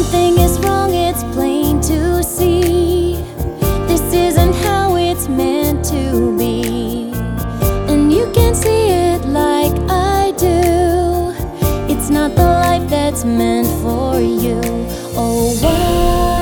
Something is wrong, it's plain to see. This isn't how it's meant to be. And you can see it like I do. It's not the life that's meant for you. Oh, why?